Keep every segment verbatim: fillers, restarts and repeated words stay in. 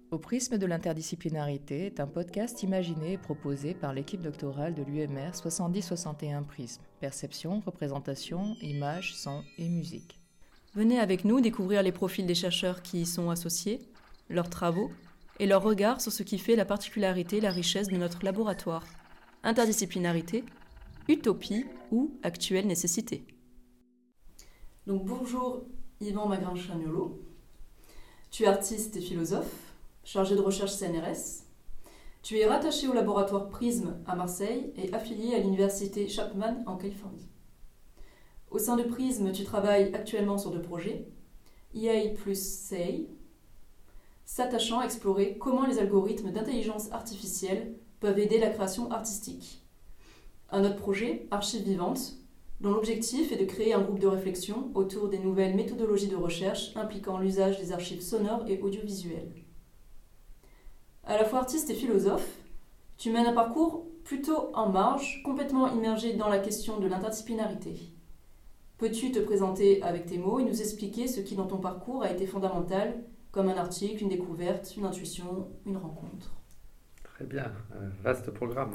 Au prisme de l'interdisciplinarité est un podcast imaginé et proposé par l'équipe doctorale de l'U M R soixante-dix soixante et un Prisme. Perception, représentation, images, son et musique. Venez avec nous découvrir les profils des chercheurs qui y sont associés, leurs travaux et leur regard sur ce qui fait la particularité et la richesse de notre laboratoire. Interdisciplinarité, utopie ou actuelle nécessité. Donc bonjour Yvan Magrin-Chagnolo. Tu es artiste et philosophe, chargé de recherche C N R S. Tu es rattaché au laboratoire Prisme à Marseille et affilié à l'université Chapman en Californie. Au sein de Prisme, tu travailles actuellement sur deux projets, E A plus Say, s'attachant à explorer comment les algorithmes d'intelligence artificielle peuvent aider la création artistique. Un autre projet, Archives vivantes, dont l'objectif est de créer un groupe de réflexion autour des nouvelles méthodologies de recherche impliquant l'usage des archives sonores et audiovisuelles. À la fois artiste et philosophe, tu mènes un parcours plutôt en marge, complètement immergé dans la question de l'interdisciplinarité. Peux-tu te présenter avec tes mots et nous expliquer ce qui dans ton parcours a été fondamental, comme un article, une découverte, une intuition, une rencontre? Très bien, un vaste programme.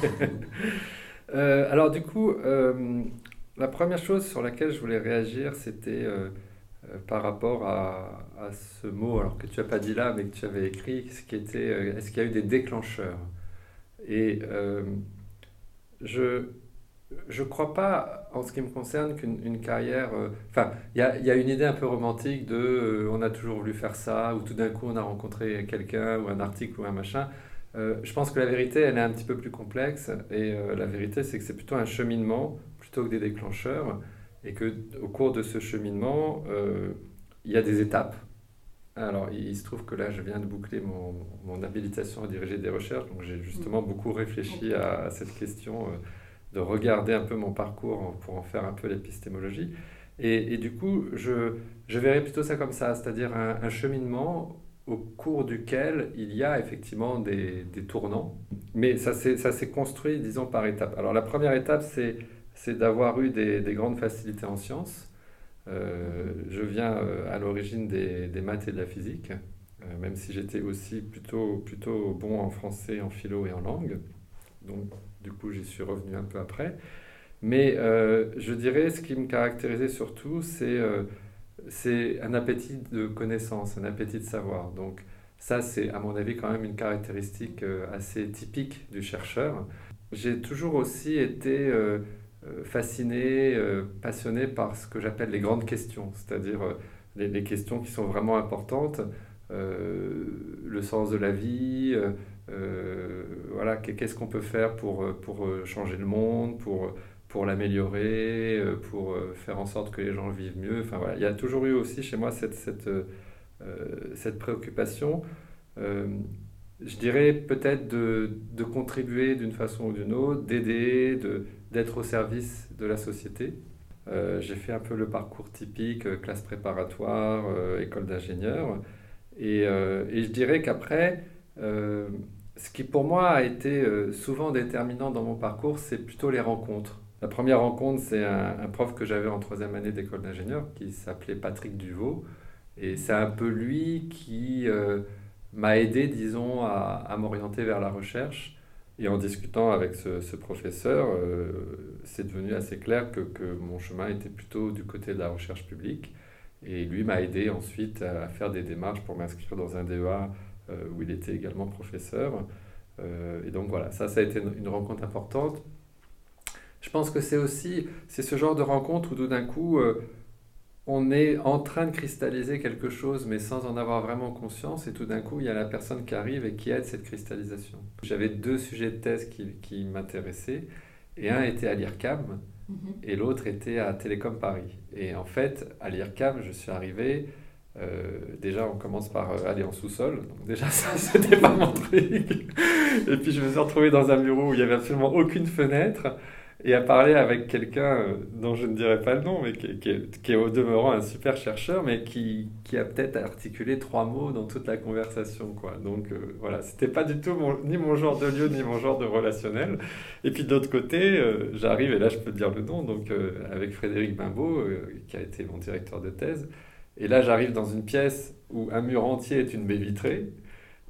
euh, alors du coup, euh, la première chose sur laquelle je voulais réagir, c'était euh, euh, par rapport à, à ce mot, alors que tu n'as pas dit là, mais que tu avais écrit, ce qui était, euh, est-ce qu'il y a eu des déclencheurs? Et euh, je... Je ne crois pas, en ce qui me concerne, qu'une une carrière... Enfin, euh, il y a, y a une idée un peu romantique de euh, on a toujours voulu faire ça, ou tout d'un coup on a rencontré quelqu'un, ou un article, ou un machin. Euh, je pense que la vérité, elle est un petit peu plus complexe, et euh, la vérité, c'est que c'est plutôt un cheminement, plutôt que des déclencheurs, et qu'au cours de ce cheminement, euh, il y a des étapes. Alors, il, il se trouve que là, je viens de boucler mon, mon habilitation à diriger des recherches, donc j'ai justement beaucoup réfléchi à, à cette question... Euh, de regarder un peu mon parcours pour en faire un peu l'épistémologie. Et, et du coup, je, je verrais plutôt ça comme ça, c'est-à-dire un, un cheminement au cours duquel il y a effectivement des, des tournants. Mais ça s'est, ça s'est construit, disons, par étapes. Alors la première étape, c'est, c'est d'avoir eu des, des grandes facilités en sciences. Euh, je viens euh, à l'origine des, des maths et de la physique, euh, même si j'étais aussi plutôt, plutôt bon en français, en philo et en langue. Donc, du coup, j'y suis revenu un peu après. Mais euh, je dirais, ce qui me caractérisait surtout, c'est, euh, c'est un appétit de connaissance, un appétit de savoir. Donc ça, c'est à mon avis quand même une caractéristique euh, assez typique du chercheur. J'ai toujours aussi été euh, fasciné, euh, passionné par ce que j'appelle les grandes questions, c'est-à-dire euh, les, les questions qui sont vraiment importantes, euh, le sens de la vie, euh, Euh, voilà, qu'est-ce qu'on peut faire pour, pour changer le monde, pour, pour l'améliorer, pour faire en sorte que les gens vivent mieux. Enfin, voilà. Il y a toujours eu aussi chez moi cette, cette, euh, cette préoccupation, euh, je dirais peut-être de, de contribuer d'une façon ou d'une autre, d'aider, de, d'être au service de la société. Euh, j'ai fait un peu le parcours typique, euh, classe préparatoire, euh, école d'ingénieur. Et, euh, et je dirais qu'après... Euh, Ce qui pour moi a été euh, souvent déterminant dans mon parcours, c'est plutôt les rencontres. La première rencontre, c'est un, un prof que j'avais en troisième année d'école d'ingénieur qui s'appelait Patrick Duvaux. Et c'est un peu lui qui euh, m'a aidé, disons, à, à m'orienter vers la recherche. Et en discutant avec ce, ce professeur, euh, c'est devenu assez clair que, que mon chemin était plutôt du côté de la recherche publique. Et lui m'a aidé ensuite à faire des démarches pour m'inscrire dans un D E A Euh, où il était également professeur. Euh, et donc voilà, ça, ça a été une, une rencontre importante. Je pense que c'est aussi, c'est ce genre de rencontre où tout d'un coup, euh, on est en train de cristalliser quelque chose, mais sans en avoir vraiment conscience, et tout d'un coup, il y a la personne qui arrive et qui aide cette cristallisation. J'avais deux sujets de thèse qui, qui m'intéressaient, et un était à l'I R C A M, et l'autre était à Télécom Paris. Et en fait, à l'I R C A M, je suis arrivé... Euh, déjà, on commence par euh, aller en sous-sol. Donc déjà, ça, c'était pas mon truc. Et puis, je me suis retrouvé dans un bureau où il n'y avait absolument aucune fenêtre et à parler avec quelqu'un euh, dont je ne dirai pas le nom, mais qui, qui, est, qui est au demeurant un super chercheur, mais qui, qui a peut-être articulé trois mots dans toute la conversation, quoi. Donc, euh, voilà, c'était pas du tout mon, ni mon genre de lieu, ni mon genre de relationnel. Et puis, d'autre côté, euh, j'arrive, et là, je peux dire le nom, donc euh, avec Frédéric Bimbaud, euh, qui a été mon directeur de thèse. Et là, j'arrive dans une pièce où un mur entier est une baie vitrée.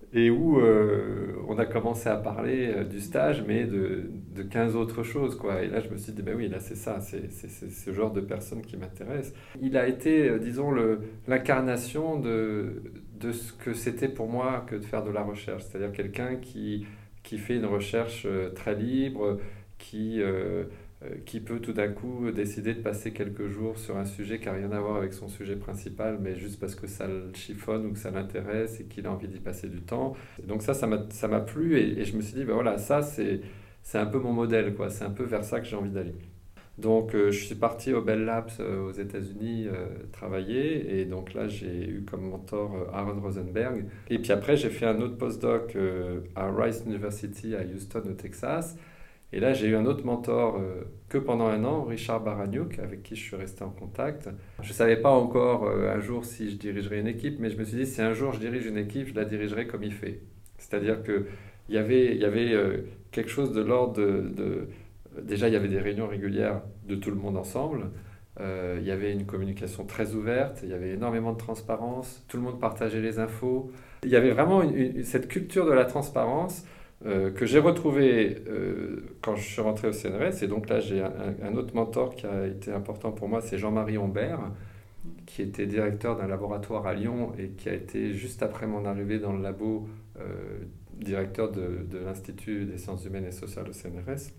et où euh, on a commencé à parler euh, du stage, mais de, de quinze autres choses, quoi. Et là, je me suis dit, ben oui, là, c'est ça, c'est, c'est, c'est ce genre de personne qui m'intéresse. Il a été, euh, disons, le, l'incarnation de, de ce que c'était pour moi que de faire de la recherche. C'est-à-dire quelqu'un qui, qui fait une recherche euh, très libre, qui... Euh, euh, qui peut tout d'un coup décider de passer quelques jours sur un sujet qui n'a rien à voir avec son sujet principal, mais juste parce que ça le chiffonne ou que ça l'intéresse et qu'il a envie d'y passer du temps. Et donc ça, ça m'a, ça m'a plu et, et je me suis dit, ben voilà, ça c'est, c'est un peu mon modèle, quoi. C'est un peu vers ça que j'ai envie d'aller. Donc euh, je suis parti au Bell Labs euh, aux États-Unis euh, travailler et donc là j'ai eu comme mentor euh, Aaron Rosenberg. Et puis après j'ai fait un autre postdoc euh, à Rice University à Houston au Texas. Et là, j'ai eu un autre mentor euh, que pendant un an, Richard Baraniuk, avec qui je suis resté en contact. Je ne savais pas encore euh, un jour si je dirigerais une équipe, mais je me suis dit, si un jour je dirige une équipe, je la dirigerai comme il fait. C'est-à-dire qu'il y avait, y avait euh, quelque chose de l'ordre de, de... Déjà, il y avait des réunions régulières de tout le monde ensemble. Euh, il y avait une communication très ouverte, il y avait énormément de transparence, tout le monde partageait les infos. Il y avait vraiment une, une, cette culture de la transparence Euh, que j'ai retrouvé euh, quand je suis rentré au C N R S. Et donc là, j'ai un, un autre mentor qui a été important pour moi, c'est Jean-Marie Hombert, qui était directeur d'un laboratoire à Lyon et qui a été, juste après mon arrivée dans le labo, euh, directeur de, de l'Institut des sciences humaines et sociales au C N R S.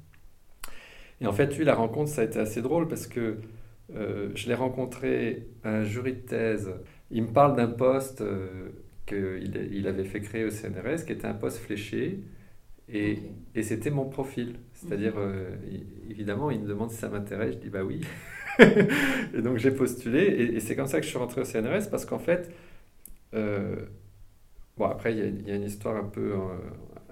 Et en fait, lui, la rencontre, ça a été assez drôle parce que euh, je l'ai rencontré à un jury de thèse. Il me parle d'un poste euh, qu'il il avait fait créer au C N R S, qui était un poste fléché. Et, okay. et c'était mon profil. C'est-à-dire, euh, évidemment, il me demande si ça m'intéresse. Je dis bah oui. Et donc j'ai postulé. Et, et c'est comme ça que je suis rentré au C N R S parce qu'en fait, euh, bon, après, il y, y a une histoire un peu euh,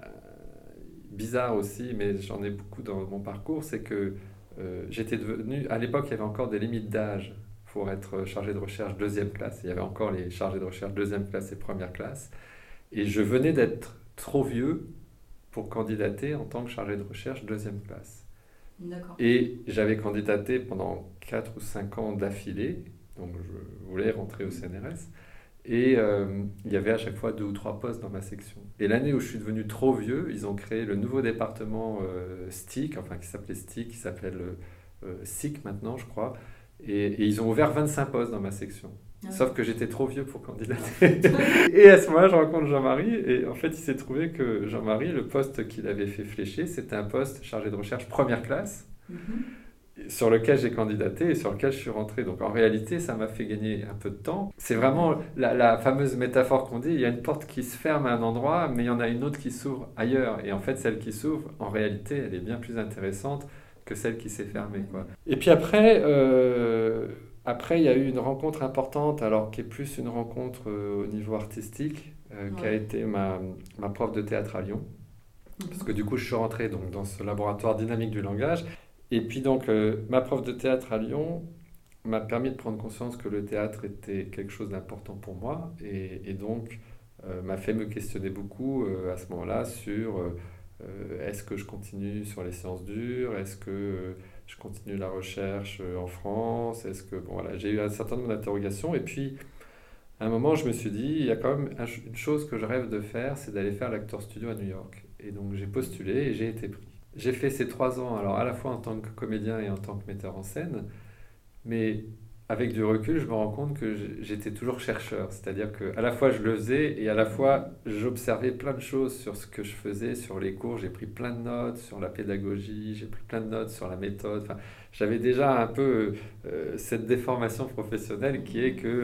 bizarre aussi, mais j'en ai beaucoup dans mon parcours. C'est que euh, j'étais devenu. À l'époque, il y avait encore des limites d'âge pour être chargé de recherche deuxième classe. Il y avait encore les chargés de recherche deuxième classe et première classe. Et je venais d'être trop vieux pour candidater en tant que chargé de recherche deuxième classe. D'accord. Et j'avais candidaté pendant quatre ou cinq ans d'affilée, donc je voulais rentrer au C N R S, et euh, il y avait à chaque fois deux ou trois postes dans ma section. Et l'année où je suis devenu trop vieux, ils ont créé le nouveau département euh, S T I C, enfin qui s'appelait S T I C, qui s'appelle euh, S I C maintenant, je crois, et, et ils ont ouvert vingt-cinq postes dans ma section. Ah. Sauf que j'étais trop vieux pour candidater. Et à ce moment-là, je rencontre Jean-Marie. Et en fait, il s'est trouvé que Jean-Marie, le poste qu'il avait fait flécher, c'était un poste chargé de recherche première classe, mm-hmm. sur lequel j'ai candidaté et sur lequel je suis rentré. Donc en réalité, ça m'a fait gagner un peu de temps. C'est vraiment la, la fameuse métaphore qu'on dit, il y a une porte qui se ferme à un endroit, mais il y en a une autre qui s'ouvre ailleurs. Et en fait, celle qui s'ouvre, en réalité, elle est bien plus intéressante que celle qui s'est fermée, quoi. Et puis après... Euh, Après, il y a eu une rencontre importante, alors qui est plus une rencontre euh, au niveau artistique, euh, ouais. qui a été ma, ma prof de théâtre à Lyon. Mmh. Parce que du coup, je suis rentré donc, dans ce laboratoire dynamique du langage. Et puis donc, euh, ma prof de théâtre à Lyon m'a permis de prendre conscience que le théâtre était quelque chose d'important pour moi. Et, et donc, euh, m'a fait me questionner beaucoup euh, à ce moment-là sur euh, est-ce que je continue sur les sciences dures, est-ce que... Euh, je continue la recherche en France. Est-ce que, bon, voilà, j'ai eu un certain nombre d'interrogations. Et puis, à un moment, je me suis dit, il y a quand même une chose que je rêve de faire, c'est d'aller faire l'Actors Studio à New York. Et donc, j'ai postulé et j'ai été pris. J'ai fait ces trois ans, alors à la fois en tant que comédien et en tant que metteur en scène. Mais avec du recul, je me rends compte que j'étais toujours chercheur. C'est-à-dire qu'à la fois, je le faisais et à la fois, j'observais plein de choses sur ce que je faisais, sur les cours. J'ai pris plein de notes sur la pédagogie, j'ai pris plein de notes sur la méthode. Enfin, j'avais déjà un peu euh, cette déformation professionnelle qui est que,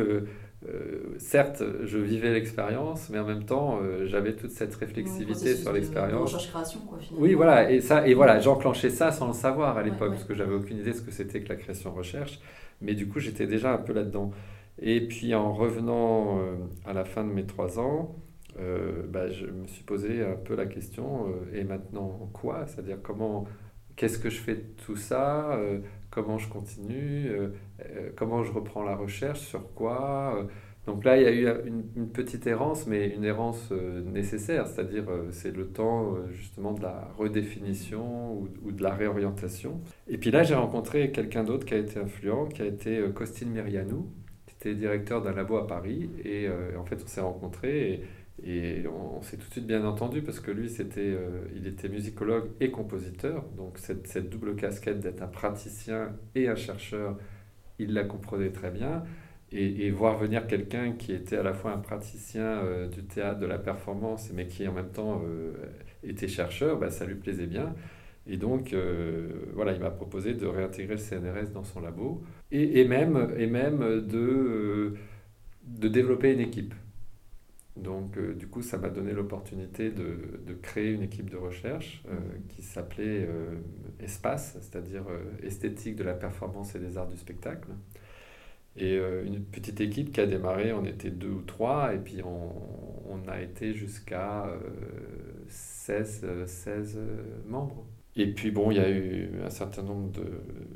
euh, certes, je vivais l'expérience, mais en même temps, euh, j'avais toute cette réflexivité ouais, sur l'expérience. De recherche-création, quoi, finalement. Oui, voilà. Et, ça, et voilà, j'enclenchais ça sans le savoir à l'époque, ouais, ouais. parce que j'avais aucune idée de ce que c'était que la création-recherche. Mais du coup, j'étais déjà un peu là-dedans. Et puis, en revenant euh, à la fin de mes trois ans, euh, bah, je me suis posé un peu la question, euh, et maintenant quoi ? C'est-à-dire, comment, qu'est-ce que je fais de tout ça ? euh, Comment je continue ? euh, euh, Comment je reprends la recherche ? Sur quoi ? euh, Donc là, il y a eu une, une petite errance, mais une errance euh, nécessaire. C'est-à-dire, euh, c'est le temps, euh, justement, de la redéfinition ou, ou de la réorientation. Et puis là, j'ai rencontré quelqu'un d'autre qui a été influent, qui a été Costin Mirianou, qui était directeur d'un labo à Paris. Et euh, en fait, on s'est rencontrés et, Et on, on s'est tout de suite bien entendu parce que lui, c'était, euh, il était musicologue et compositeur. Donc cette, cette double casquette d'être un praticien et un chercheur, il la comprenait très bien. Et, et voir venir quelqu'un qui était à la fois un praticien euh, du théâtre, de la performance, mais qui en même temps euh, était chercheur, bah, ça lui plaisait bien. Et donc, euh, voilà, il m'a proposé de réintégrer le C N R S dans son labo et, et même, et même de, euh, de développer une équipe. Donc, euh, du coup, ça m'a donné l'opportunité de, de créer une équipe de recherche euh, qui s'appelait euh, ESPACE, c'est-à-dire euh, Esthétique de la performance et des arts du spectacle. Et euh, une petite équipe qui a démarré, on était deux ou trois, et puis on, on a été jusqu'à euh, seize, seize membres. Et puis bon, il y a eu un certain nombre de,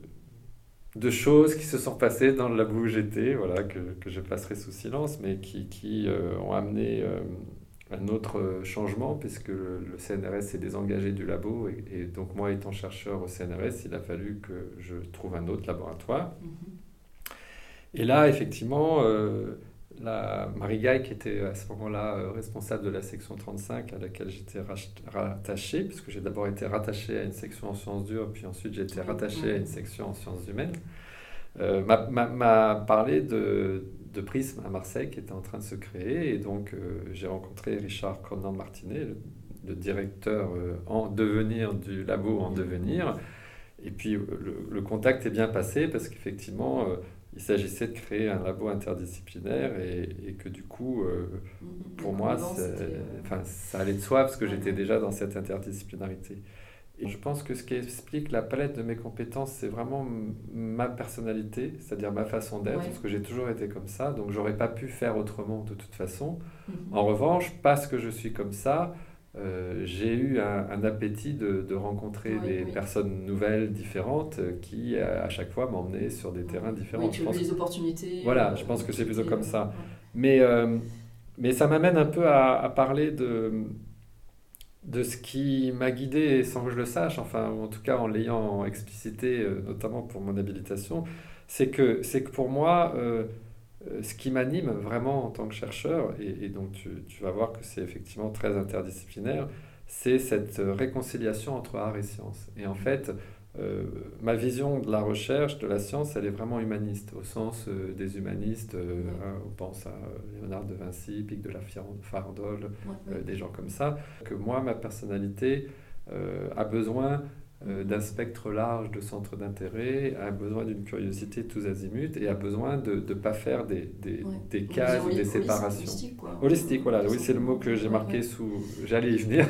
de choses qui se sont passées dans le labo où j'étais, voilà, que, que je passerai sous silence, mais qui, qui euh, ont amené euh, un autre changement, puisque le, le C N R S s'est désengagé du labo, et, et donc moi étant chercheur au C N R S, il a fallu que je trouve un autre laboratoire. Mm-hmm. Et là, effectivement, euh, la Marie Gaille, qui était à ce moment-là euh, responsable de la section trente-cinq, à laquelle j'étais rattaché, puisque j'ai d'abord été rattaché à une section en sciences dures, puis ensuite j'ai été rattaché à une section en sciences humaines, euh, m'a, m'a, m'a parlé de, de Prisme à Marseille, qui était en train de se créer. Et donc, euh, j'ai rencontré Richard Conan-Martinet, le, le directeur euh, en devenir du labo en devenir. Et puis, le, le contact est bien passé, parce qu'effectivement... Euh, il s'agissait de créer un labo interdisciplinaire et, et que du coup, euh, pour moi, enfin, ça allait de soi parce que j'étais déjà dans cette interdisciplinarité. Et je pense que ce qui explique la palette de mes compétences, c'est vraiment m- ma personnalité, c'est-à-dire ma façon d'être, ouais. Parce que j'ai toujours été comme ça, donc j'aurais pas pu faire autrement de toute façon. Mm-hmm. En revanche, parce que je suis comme ça, Euh, j'ai eu un, un appétit de, de rencontrer oui, des oui. personnes nouvelles, différentes, qui à, à chaque fois m'emmenaient sur des terrains différents. Oui, tu as eu des opportunités. Voilà, euh, je pense que c'est plutôt comme ça. Ouais. Mais, euh, mais ça m'amène un peu à, à parler de, de ce qui m'a guidé sans que je le sache, enfin, ou en tout cas en l'ayant explicité, euh, notamment pour mon habilitation, c'est que, c'est que pour moi... Euh, ce qui m'anime vraiment en tant que chercheur, et, et donc tu, tu vas voir que c'est effectivement très interdisciplinaire, c'est cette réconciliation entre art et science. Et en fait, euh, ma vision de la recherche, de la science, elle est vraiment humaniste, au sens euh, des humanistes, euh, ouais. hein, on pense à Léonard de Vinci, Pic de la Farandole, ouais, ouais. Euh, des gens comme ça, que moi, ma personnalité euh, a besoin... Euh, d'un spectre large de centres d'intérêt, a besoin d'une curiosité tous azimuts et a besoin de ne pas faire des, des, ouais. des cases ou des séparations. Holistique, quoi. Holistique, voilà, oui, c'est le mot que j'ai marqué ouais. sous... J'allais y venir.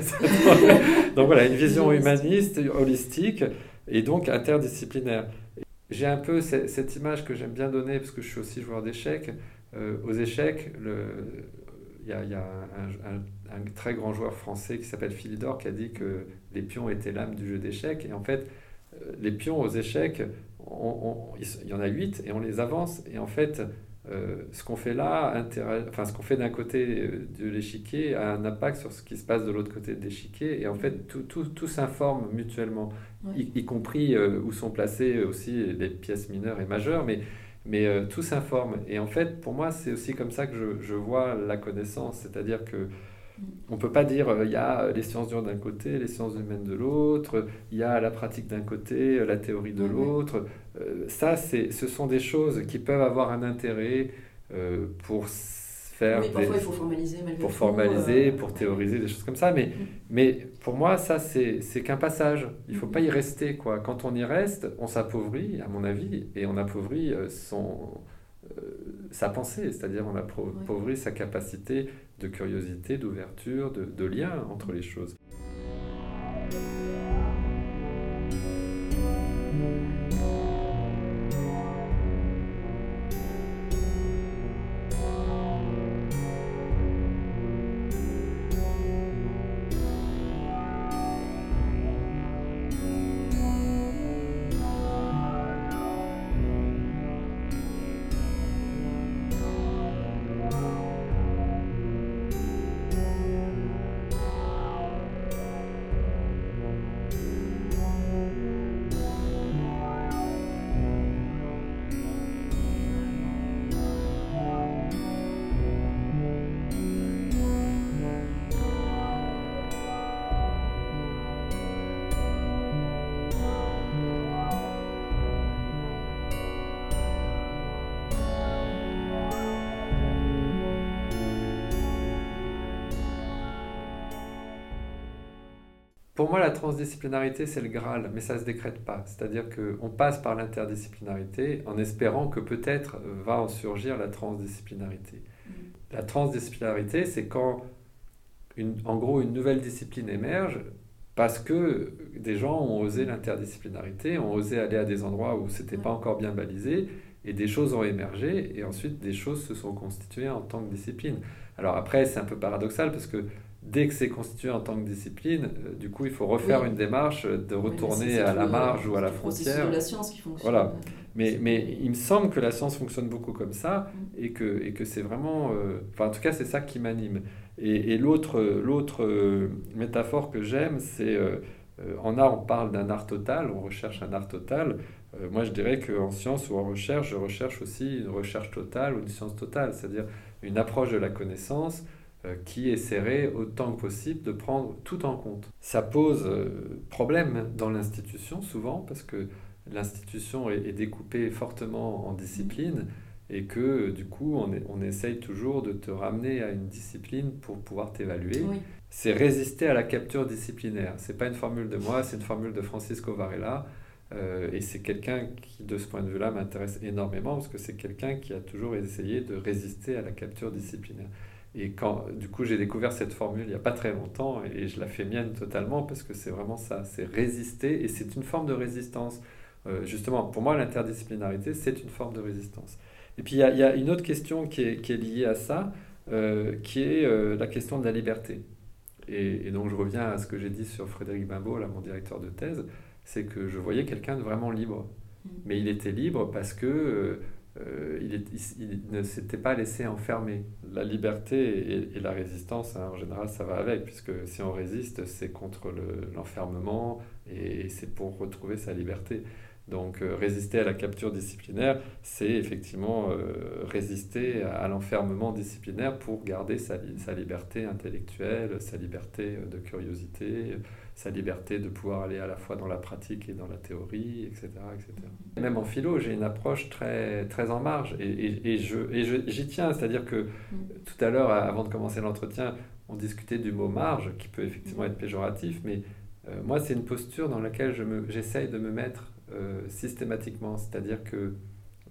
Donc voilà, une vision humaniste, holistique et donc interdisciplinaire. J'ai un peu cette, cette image que j'aime bien donner, parce que je suis aussi joueur d'échecs. Euh, aux échecs, le... il y a, il y a un, un, un très grand joueur français qui s'appelle Philidor qui a dit que les pions étaient l'âme du jeu d'échecs. Et en fait, les pions aux échecs, on, on, il y en a huit et on les avance. Et en fait, euh, ce qu'on fait là, intérêt, enfin, ce qu'on fait d'un côté de l'échiquier a un impact sur ce qui se passe de l'autre côté de l'échiquier. Et en fait, tout, tout, tout s'informe mutuellement, oui. y, y compris euh, où sont placées aussi les pièces mineures et majeures. Mais Mais euh, tout s'informe. Et en fait, pour moi, c'est aussi comme ça que je, je vois la connaissance. C'est-à-dire que on ne peut pas dire il euh, y a les sciences dures d'un côté, les sciences humaines de l'autre, il y a la pratique d'un côté, la théorie de l'autre. Euh, ça, c'est, ce sont des choses qui peuvent avoir un intérêt euh, pour faire... Mais parfois, des, il faut formaliser. Pour formaliser, euh, pour théoriser, ouais. des choses comme ça. Mais, mm. mais pour moi, ça, c'est, c'est qu'un passage. Il ne faut mm. pas y rester, quoi. Quand on y reste, on s'appauvrit, à mon avis, et on appauvrit son... Euh, sa pensée, c'est-à-dire on appauvrit oui. sa capacité de curiosité, d'ouverture, de, de lien entre les choses. pour moi, la transdisciplinarité, c'est le Graal, mais ça ne se décrète pas. C'est-à-dire qu'on passe par l'interdisciplinarité en espérant que peut-être va en surgir la transdisciplinarité. Mmh. La transdisciplinarité, c'est quand, une, en gros, une nouvelle discipline émerge parce que des gens ont osé l'interdisciplinarité, ont osé aller à des endroits où ce n'était pas encore bien balisé, et des choses ont émergé, et ensuite des choses se sont constituées en tant que discipline. Alors après, c'est un peu paradoxal parce que dès que c'est constitué en tant que discipline, euh, du coup, il faut refaire oui. une démarche de retourner oui, c'est, c'est à la le, marge ou à la frontière. C'est de la science qui fonctionne. Voilà. Mais, mais il me semble que la science fonctionne beaucoup comme ça mm. et, que, et que c'est vraiment... Euh, enfin, en tout cas, c'est ça qui m'anime. Et, et l'autre, l'autre euh, métaphore que j'aime, c'est... Euh, euh, en art, on parle d'un art total, on recherche un art total. Euh, moi, je dirais qu'en science ou en recherche, je recherche aussi une recherche totale ou une science totale, c'est-à-dire une approche de la connaissance qui essaierait autant que possible de prendre tout en compte. Ça pose euh, problème dans l'institution souvent parce que l'institution est, est découpée fortement en disciplines et que du coup on, est, on essaye toujours de te ramener à une discipline pour pouvoir t'évaluer. Oui. C'est résister à la capture disciplinaire. C'est pas une formule de moi, c'est une formule de Francisco Varela euh, et c'est quelqu'un qui de ce point de vue-là m'intéresse énormément parce que c'est quelqu'un qui a toujours essayé de résister à la capture disciplinaire. Et quand, du coup, j'ai découvert cette formule il n'y a pas très longtemps et je la fais mienne totalement parce que c'est vraiment ça, c'est résister et c'est une forme de résistance. Euh, justement, pour moi, l'interdisciplinarité, c'est une forme de résistance. Et puis, il y a, il y a une autre question qui est, qui est liée à ça, euh, qui est euh, la question de la liberté. Et, et donc, je reviens à ce que j'ai dit sur Frédéric Bimbo, là, mon directeur de thèse, c'est que je voyais quelqu'un de vraiment libre. Mais il était libre parce que... Euh, Euh, il, est, il, il ne s'était pas laissé enfermer. La liberté et, et la résistance, hein, en général, ça va avec, puisque si on résiste, c'est contre le, l'enfermement et, et c'est pour retrouver sa liberté. Donc, euh, résister à la capture disciplinaire, c'est effectivement euh, résister à l'enfermement disciplinaire pour garder sa, sa liberté intellectuelle, sa liberté de curiosité, sa liberté de pouvoir aller à la fois dans la pratique et dans la théorie, et cetera, et cetera. Même en philo, j'ai une approche très, très en marge et, et, et, je, et je, j'y tiens. C'est-à-dire que tout à l'heure, avant de commencer l'entretien, on discutait du mot marge, qui peut effectivement être péjoratif, mais euh, moi, c'est une posture dans laquelle je me, j'essaye de me mettre euh, systématiquement. C'est-à-dire que euh,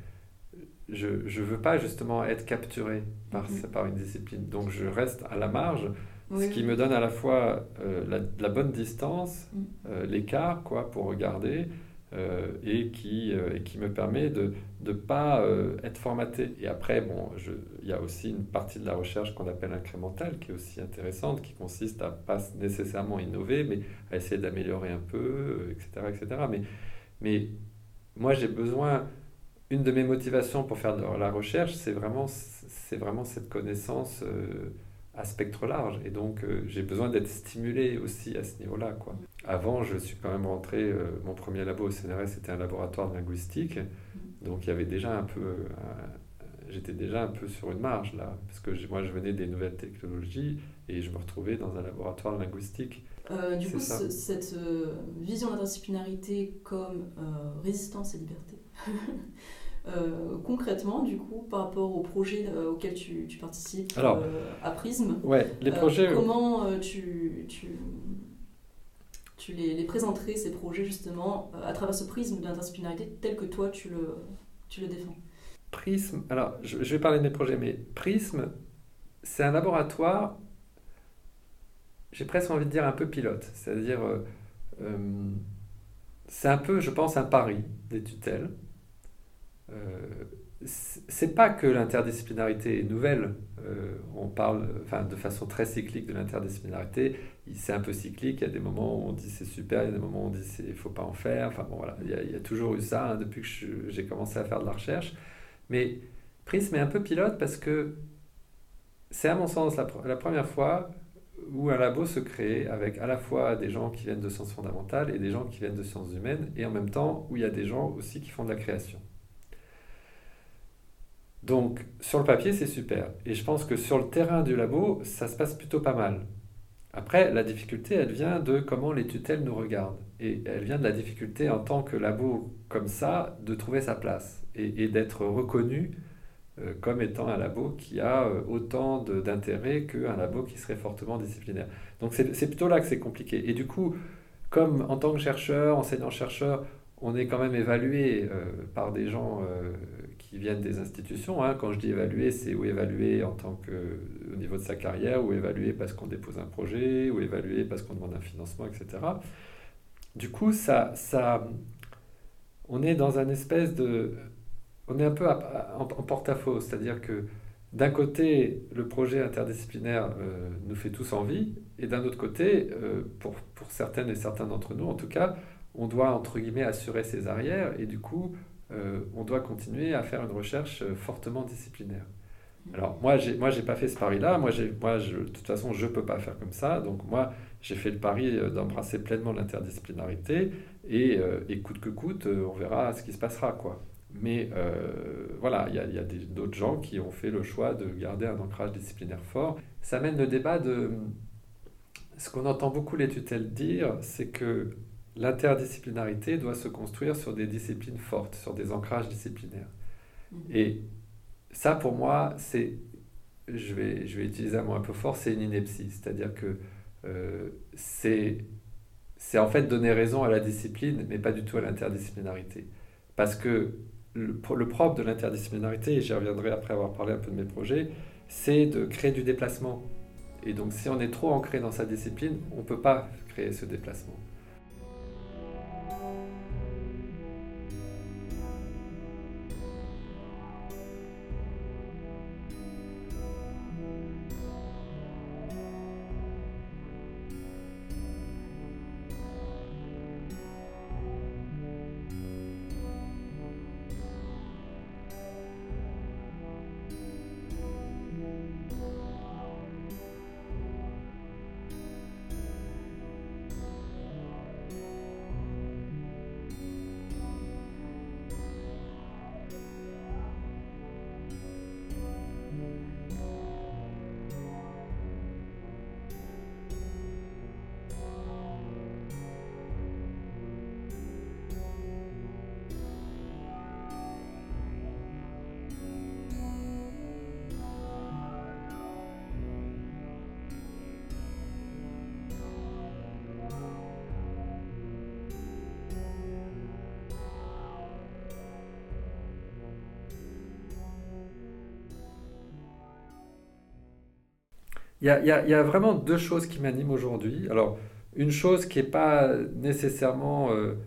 je ne veux pas justement être capturé par, mmh. par une discipline. Donc, je reste à la marge. Oui, ce qui oui. me donne à la fois euh, la, la bonne distance, mm. euh, l'écart quoi, pour regarder, euh, et, qui, euh, et qui me permet de ne pas euh, être formaté. Et après, bon, il y a aussi une partie de la recherche qu'on appelle incrémentale, qui est aussi intéressante, qui consiste à pas nécessairement innover, mais à essayer d'améliorer un peu, et cetera, et cetera. Mais, mais moi, j'ai besoin... Une de mes motivations pour faire de la recherche, c'est vraiment, c'est vraiment cette connaissance... Euh, à spectre large, et donc euh, j'ai besoin d'être stimulé aussi à ce niveau-là, quoi. Avant, je suis quand même rentré, euh, mon premier labo au C N R S, c'était un laboratoire de linguistique, donc il y avait déjà un peu, euh, j'étais déjà un peu sur une marge, là, parce que moi, je venais des nouvelles technologies, et je me retrouvais dans un laboratoire de linguistique. Euh, du C'est coup, ce, cette euh, vision d'interdisciplinarité comme euh, résistance et liberté, Euh, concrètement, du coup, par rapport aux projets euh, auxquels tu, tu participes Alors, euh, à Prisme, ouais, les projets, euh, comment euh, tu, tu, tu les, les présenterais, ces projets, justement, euh, à travers ce prisme d'interdisciplinarité tel que toi, tu le, tu le défends? Prisme, alors, je, je vais parler de mes projets, mais Prisme, c'est un laboratoire, j'ai presque envie de dire un peu pilote, c'est-à-dire, euh, euh, c'est un peu, je pense, un pari des tutelles. Euh, c'est pas que l'interdisciplinarité est nouvelle, euh, on parle enfin, de façon très cyclique de l'interdisciplinarité, c'est un peu cyclique, il y a des moments où on dit c'est super, il y a des moments où on dit il ne faut pas en faire, enfin bon voilà, il y a, il y a toujours eu ça hein, depuis que je, j'ai commencé à faire de la recherche, mais Prisme est un peu pilote parce que c'est à mon sens la, la première fois où un labo se crée avec à la fois des gens qui viennent de sciences fondamentales et des gens qui viennent de sciences humaines, et en même temps où il y a des gens aussi qui font de la création. Donc, sur le papier, c'est super. Et je pense que sur le terrain du labo, ça se passe plutôt pas mal. Après, la difficulté, elle vient de comment les tutelles nous regardent. Et elle vient de la difficulté, en tant que labo comme ça, de trouver sa place et, et d'être reconnu euh, comme étant un labo qui a euh, autant de, d'intérêt qu'un labo qui serait fortement disciplinaire. Donc c'est, c'est plutôt là que c'est compliqué. Et du coup, comme en tant que chercheur, enseignant-chercheur, on est quand même évalué euh, par des gens euh, qui viennent des institutions. Hein. Quand je dis évalué, c'est ou évalué en tant que, au niveau de sa carrière, ou évalué parce qu'on dépose un projet, ou évalué parce qu'on demande un financement, et cetera. Du coup, ça, ça, on est dans un espèce de... On est un peu à- à- en, en porte-à-faux, c'est-à-dire que d'un côté, le projet interdisciplinaire euh, nous fait tous envie, et d'un autre côté, euh, pour, pour certaines et certains d'entre nous en tout cas, on doit, entre guillemets, assurer ses arrières, et du coup, euh, on doit continuer à faire une recherche euh, fortement disciplinaire. Alors, moi, j'ai, moi, j'ai pas fait ce pari-là. Moi, j'ai, moi je, de toute façon, je peux pas faire comme ça. Donc, moi, j'ai fait le pari euh, d'embrasser pleinement l'interdisciplinarité, et, euh, et coûte que coûte, euh, on verra ce qui se passera, quoi. Mais euh, voilà, il y a, il y a des- d'autres gens qui ont fait le choix de garder un ancrage disciplinaire fort. Ça mène le débat de... Ce qu'on entend beaucoup les tutelles dire, c'est que l'interdisciplinarité doit se construire sur des disciplines fortes, sur des ancrages disciplinaires. Et ça, pour moi, c'est, je vais, je vais utiliser un mot un peu fort, c'est une ineptie. C'est-à-dire que euh, c'est, c'est en fait donner raison à la discipline, mais pas du tout à l'interdisciplinarité. Parce que le, le propre de l'interdisciplinarité, et j'y reviendrai après avoir parlé un peu de mes projets, c'est de créer du déplacement. Et donc, si on est trop ancré dans sa discipline, on ne peut pas créer ce déplacement. Il y a, il y a- il y a vraiment deux choses qui m'animent aujourd'hui. Alors, une chose qui n'est pas nécessairement euh,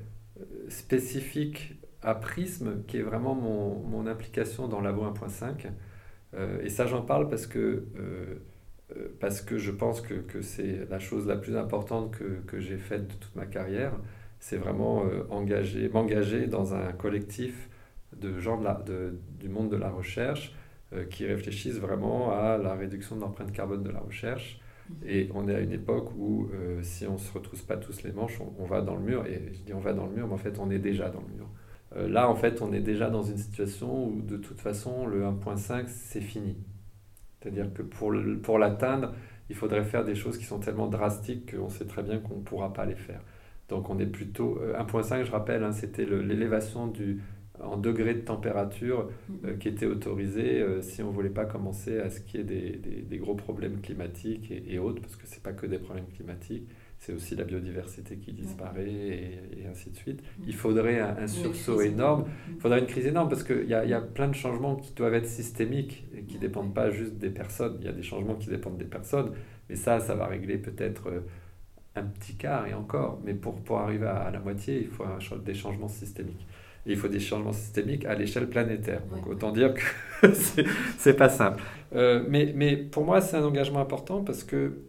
spécifique à Prism, qui est vraiment mon, mon implication dans Labo un point cinq. Euh, et ça, j'en parle parce que, euh, euh, parce que je pense que, que c'est la chose la plus importante que, que j'ai faite de toute ma carrière. C'est vraiment euh, engager, m'engager dans un collectif de gens de la- de- du monde de la recherche euh, qui réfléchissent vraiment à la réduction de l'empreinte carbone de la recherche. Et on est à une époque où euh, si on ne se retrousse pas tous les manches, on, on va dans le mur. Et je dis on va dans le mur, mais en fait on est déjà dans le mur. Euh, là, en fait, on est déjà dans une situation où de toute façon le un point cinq, c'est fini. C'est-à-dire que pour, le- pour l'atteindre, il faudrait faire des choses qui sont tellement drastiques qu'on sait très bien qu'on ne pourra pas les faire. Donc on est plutôt... euh, un point cinq, je rappelle, hein, c'était le- l'élévation du, en degrés de température euh, qui était autorisée euh, si on ne voulait pas commencer à ce qu'il y ait des, des- des gros problèmes climatiques et, et autres, parce que ce n'est pas que des problèmes climatiques, c'est aussi la biodiversité qui disparaît et, et ainsi de suite. Il faudrait un, un sursaut énorme. Il faudrait une crise énorme parce qu'il y a, il y a plein de changements qui doivent être systémiques et qui ne dépendent pas juste des personnes. Il y a des changements qui dépendent des personnes, mais ça, ça va régler peut-être euh, un petit quart et encore. Mais pour, pour arriver à, à la moitié, il faut un, cha- des changements systémiques. Et il faut des changements systémiques à l'échelle planétaire. Donc Ouais. autant dire que c'est, c'est pas simple. Euh, mais, mais pour moi, c'est un engagement important parce que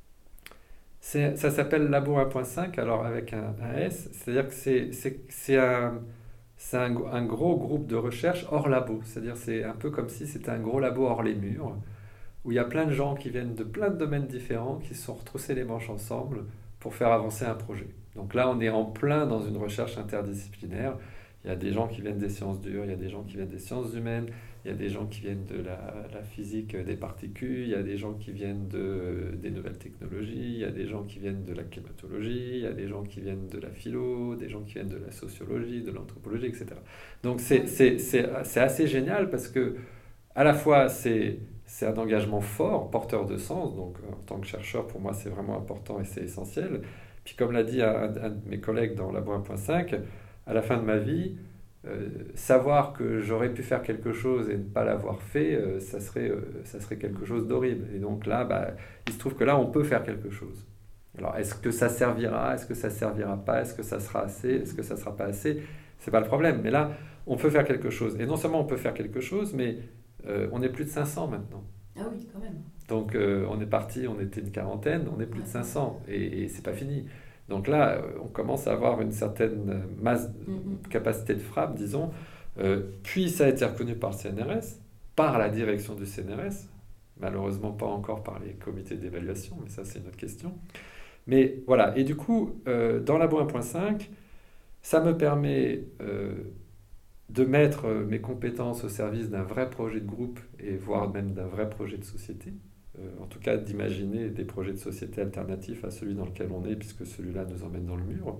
c'est, ça s'appelle Labo un point cinq, alors avec un, un S, c'est-à-dire que c'est, c'est, c'est un, c'est un, un gros groupe de recherche hors labo. C'est-à-dire c'est un peu comme si c'était un gros labo hors les murs, où il y a plein de gens qui viennent de plein de domaines différents, qui se sont retroussés les manches ensemble pour faire avancer un projet. Donc là, on est en plein dans une recherche interdisciplinaire. Il y a des gens qui viennent des sciences dures, il y a des gens qui viennent des sciences humaines, il y a des gens qui viennent de la, la physique des particules, il y a des gens qui viennent de, des nouvelles technologies, il y a des gens qui viennent de la climatologie, il y a des gens qui viennent de la philo, des gens qui viennent de la sociologie, de l'anthropologie, et cetera. Donc c'est, c'est, c'est, c'est assez génial parce que à la fois, c'est, c'est un engagement fort, porteur de sens. Donc, en tant que chercheur, pour moi, c'est vraiment important et c'est essentiel. Puis, comme l'a dit un, un de mes collègues dans Labo un point cinq, à la fin de ma vie, euh, savoir que j'aurais pu faire quelque chose et ne pas l'avoir fait, euh, ça serait, euh, ça serait quelque chose d'horrible. Et donc là, bah, il se trouve que là, on peut faire quelque chose. Alors, est-ce que ça servira? Est-ce que ça servira pas? Est-ce que ça sera assez? Est-ce que ça sera pas assez? C'est pas le problème. Mais là, on peut faire quelque chose. Et non seulement on peut faire quelque chose, mais euh, on est plus de cinq cents maintenant. Ah oui, quand même. Donc, euh, on est parti, on était une quarantaine, on est plus de cinq cents. Et, et c'est pas fini. Donc là, on commence à avoir une certaine masse, mm-hmm. capacité de frappe, disons. Euh, puis ça a été reconnu par le C N R S, par la direction du C N R S, malheureusement pas encore par les comités d'évaluation, mais ça c'est une autre question. Mais voilà, et du coup, euh, dans Labo un point cinq, ça me permet euh, de mettre mes compétences au service d'un vrai projet de groupe, et voire même d'un vrai projet de société. Euh, en tout cas, d'imaginer des projets de société alternatifs à celui dans lequel on est, puisque celui-là nous emmène dans le mur.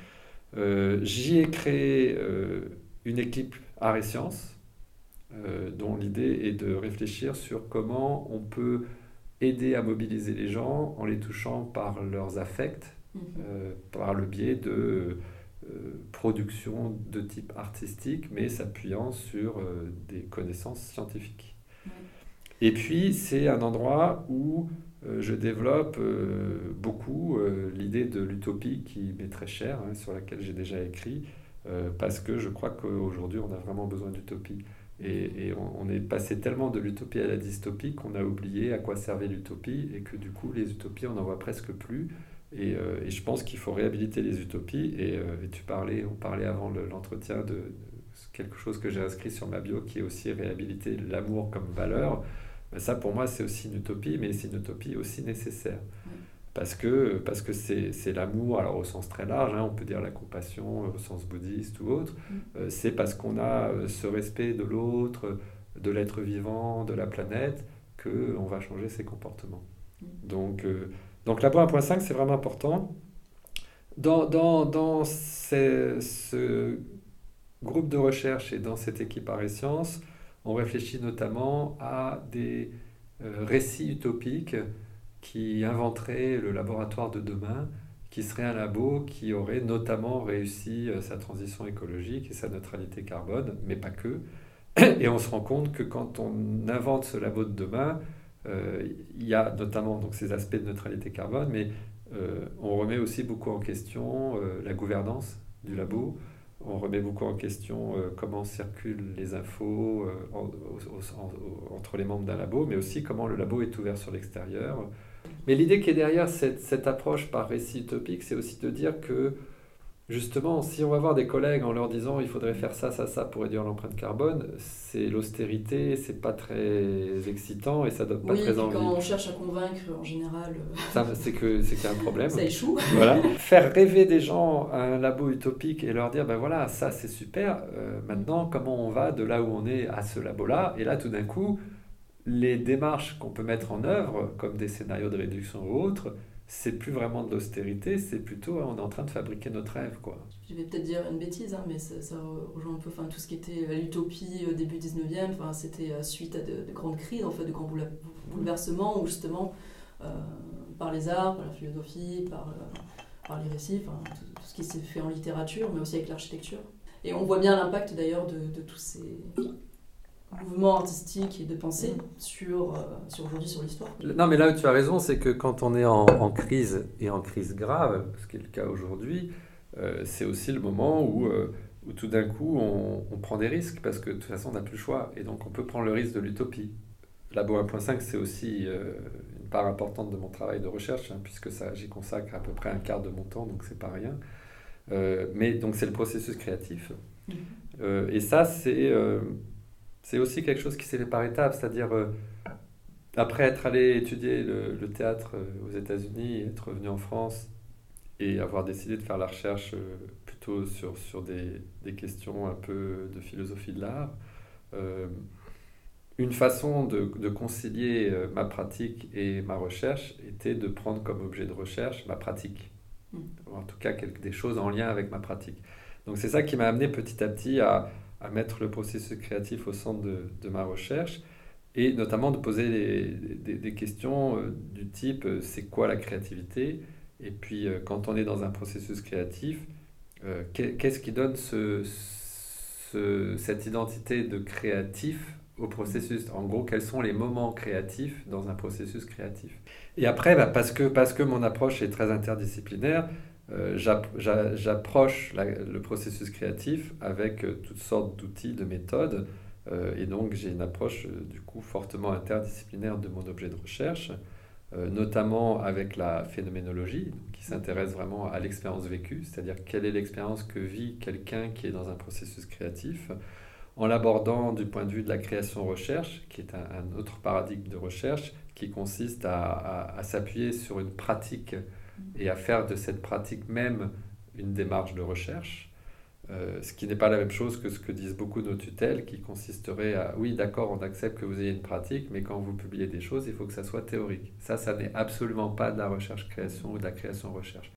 Euh, j'y ai créé euh, une équipe Arts et Sciences, euh, dont l'idée est de réfléchir sur comment on peut aider à mobiliser les gens en les touchant par leurs affects, mmh. euh, par le biais de euh, productions de type artistique, mais s'appuyant sur euh, des connaissances scientifiques. Mmh. Et puis, c'est un endroit où euh, je développe euh, beaucoup euh, l'idée de l'utopie qui m'est très chère, hein, sur laquelle j'ai déjà écrit, euh, parce que je crois qu'aujourd'hui, on a vraiment besoin d'utopie. Et, et on, on est passé tellement de l'utopie à la dystopie qu'on a oublié à quoi servait l'utopie, et que du coup, les utopies, on n'en voit presque plus. Et, euh, et je pense qu'il faut réhabiliter les utopies. Et, euh, et tu parlais, on parlait avant le, l'entretien de, de quelque chose que j'ai inscrit sur ma bio, qui est aussi réhabiliter l'amour comme valeur. Ça, pour moi, c'est aussi une utopie, mais c'est une utopie aussi nécessaire. Oui. Parce que, parce que c'est, c'est l'amour, alors au sens très large, hein, on peut dire la compassion au sens bouddhiste ou autre, mm. euh, c'est parce qu'on a ce respect de l'autre, de l'être vivant, de la planète, qu'on va changer ses comportements. Mm. Donc, euh, donc Labo un point cinq, c'est vraiment important. Dans, dans, dans ces, ce groupe de recherche et dans cette équipe Arts et Sciences, on réfléchit notamment à des euh, récits utopiques qui inventeraient le laboratoire de demain, qui serait un labo qui aurait notamment réussi euh, sa transition écologique et sa neutralité carbone, mais pas que. Et on se rend compte que quand on invente ce labo de demain, euh, il y a notamment donc, ces aspects de neutralité carbone, mais euh, on remet aussi beaucoup en question euh, la gouvernance du labo. On remet beaucoup en question euh, comment circulent les infos euh, en, au, en, entre les membres d'un labo, mais aussi comment le labo est ouvert sur l'extérieur. Mais l'idée qui est derrière cette, cette approche par récit utopique, c'est aussi de dire que, justement, si on va voir des collègues en leur disant il faudrait faire ça, ça, ça pour réduire l'empreinte carbone, c'est l'austérité, c'est pas très excitant et ça donne pas oui, très envie. Oui, quand on cherche à convaincre, en général... Ça, c'est, que, c'est qu'il y a un problème. Ça échoue. Voilà. Faire rêver des gens à un labo utopique et leur dire, ben voilà, ça c'est super, euh, maintenant comment on va de là où on est à ce labo-là, et là tout d'un coup, les démarches qu'on peut mettre en œuvre, comme des scénarios de réduction ou autres, c'est plus vraiment de l'austérité, c'est plutôt on est en train de fabriquer notre rêve, quoi. Je vais peut-être dire une bêtise, hein, mais ça, ça rejoint un peu enfin, tout ce qui était l'utopie au début du dix-neuvième, enfin, c'était suite à de, de grandes crises, en fait, de grands bouleversements, où justement, euh, par les arts, par la philosophie, par, euh, par les récits, enfin, tout, tout ce qui s'est fait en littérature, mais aussi avec l'architecture. Et on voit bien l'impact d'ailleurs de, de tous ces mouvements artistiques et de pensée sur, euh, sur aujourd'hui, sur l'histoire. Non, mais là où tu as raison, c'est que quand on est en, en crise, et en crise grave, ce qui est le cas aujourd'hui, euh, c'est aussi le moment où, euh, où tout d'un coup, on, on prend des risques, parce que de toute façon, on n'a plus le choix. Et donc, on peut prendre le risque de l'utopie. Labo un point cinq, c'est aussi euh, une part importante de mon travail de recherche, hein, puisque ça, j'y consacre à peu près un quart de mon temps, donc c'est pas rien. Euh, mais donc, c'est le processus créatif. Mmh. Euh, et ça, c'est... Euh, C'est aussi quelque chose qui s'est fait par étapes, c'est-à-dire euh, après être allé étudier le, le théâtre euh, aux États-Unis, être revenu en France et avoir décidé de faire la recherche euh, plutôt sur, sur des, des questions un peu de philosophie de l'art, euh, une façon de, de concilier euh, ma pratique et ma recherche était de prendre comme objet de recherche ma pratique, mmh. ou en tout cas quelque, des choses en lien avec ma pratique. Donc c'est ça qui m'a amené petit à petit à à mettre le processus créatif au centre de, de ma recherche. et notamment de poser des, des, des questions euh, du type euh, c'est quoi la créativité? Et puis euh, quand on est dans un processus créatif, euh, qu'est-ce qui donne ce, ce, cette identité de créatif au processus? En gros, quels sont les moments créatifs dans un processus créatif? Et après, bah, parce que, parce que mon approche est très interdisciplinaire, euh, j'approche la, le processus créatif avec euh, toutes sortes d'outils, de méthodes. Euh, et donc, j'ai une approche euh, du coup fortement interdisciplinaire de mon objet de recherche, euh, notamment avec la phénoménologie, donc, qui s'intéresse vraiment à l'expérience vécue, c'est-à-dire quelle est l'expérience que vit quelqu'un qui est dans un processus créatif, en l'abordant du point de vue de la création-recherche, qui est un, un autre paradigme de recherche, qui consiste à, à, à s'appuyer sur une pratique et à faire de cette pratique même une démarche de recherche. Euh, ce qui n'est pas la même chose que ce que disent beaucoup de nos tutelles, qui consisterait à, oui, d'accord, on accepte que vous ayez une pratique, mais quand vous publiez des choses, il faut que ça soit théorique. Ça, ça n'est absolument pas de la recherche-création ou de la création-recherche.